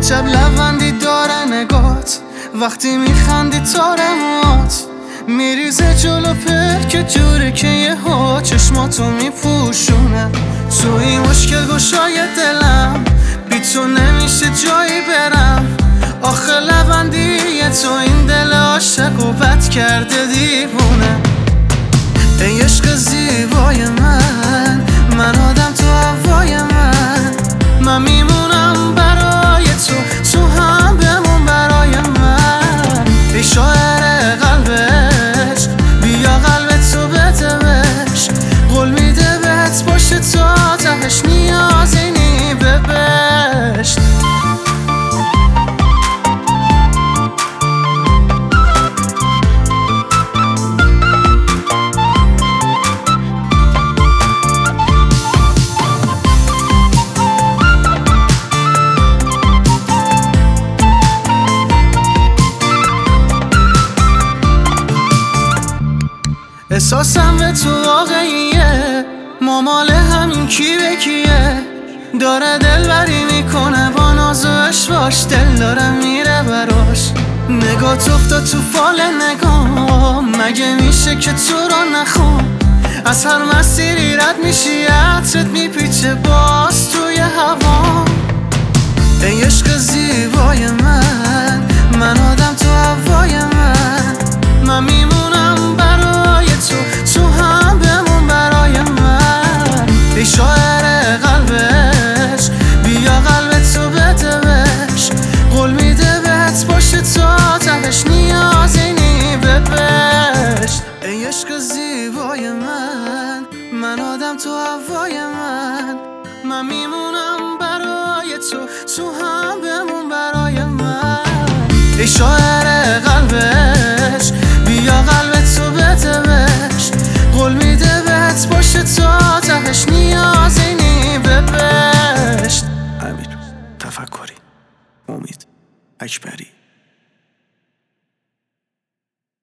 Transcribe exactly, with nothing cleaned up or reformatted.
عجب لبندی داره نگات، وقتی میخندی تارمات میریزه جلو پر که جوری که یه ها چشماتو میپوشونه. تو این مشکل گشای دلم، بی تو نمیشه جایی برم. آخه لبندی تو این دل عاشق و بد کرده دیوونه. ای عشق زیبای من، من آدم تو هوای من. من میمونم برای تو، تو هم بمون برای من. ای شاعر قلبش، بیا قلبتو بده بهش. قول میده بهت باشه تا تهش، نیازی نی به بهشت. احساسم به تو واقعیه، مامال همین کی به کیه. داره دلبری میکنه با ناز و اشواش، دل داره میره براش. نگاه افتاد تو فال نگاه، مگه میشه که تو رو نخوام. از هر مسیری رد میشی، عطرت میپیچه باز توی هوا. ای عشق زیبای من، من آدم تو هوای من. من میمونم برای تو، تو هم بمون برای من. ای شاعر قلبش، بیا قلبتو بده بهش. قول میده بهت باشه تا تهش، نیازی نی به بهشت. ای عشق زیبای من، من آدم تو هوای من. من میمونم برای تو، تو هم بمون برای من. ای شاعر قلبش، بیا قلبتو بده بهش. قول میده بهت باشه تا تهش، نیازی نی به بهشت. امیر تفکری، امید اکبری.